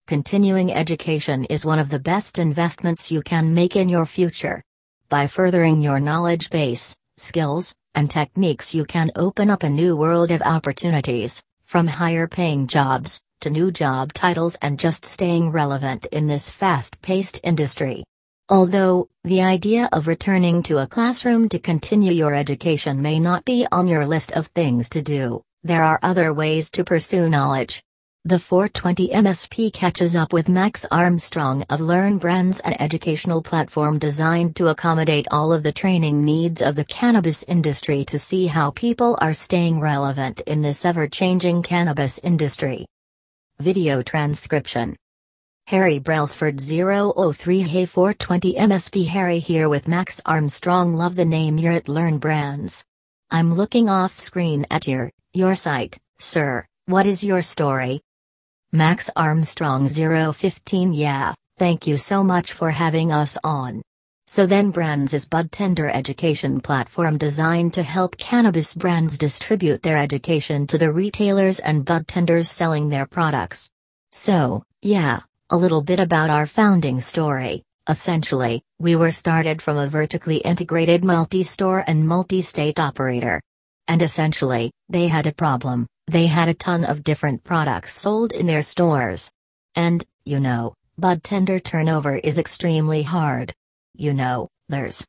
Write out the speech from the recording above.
Continuing education is one of the best investments you can make in your future. By furthering your knowledge base, skills, and techniques, you can open up a new world of opportunities, from higher paying jobs, to new job titles, and just staying relevant in this fast-paced industry. Although, the idea of returning to a classroom to continue your education may not be on your list of things to do, there are other ways to pursue knowledge. The 420 MSP catches up with Max Armstrong of Learn Brands, an educational platform designed to accommodate all of the training needs of the cannabis industry, to see how people are staying relevant in this ever-changing cannabis industry. Video transcription. Harry Brailsford 003. Hey 420 MSP, Harry here with Max Armstrong. Love the name. You're at Learn Brands. I'm looking off screen at your site, sir. What is your story? Max Armstrong 015. Yeah, thank you so much for having us on. So then, Brands is budtender education platform designed to help cannabis brands distribute their education to the retailers and budtenders selling their products. So, yeah, a little bit about our founding story. Essentially, we were started from a vertically integrated multi-store and multi-state operator. And essentially, they had a problem. They had a ton of different products sold in their stores. And, budtender turnover is extremely hard. There's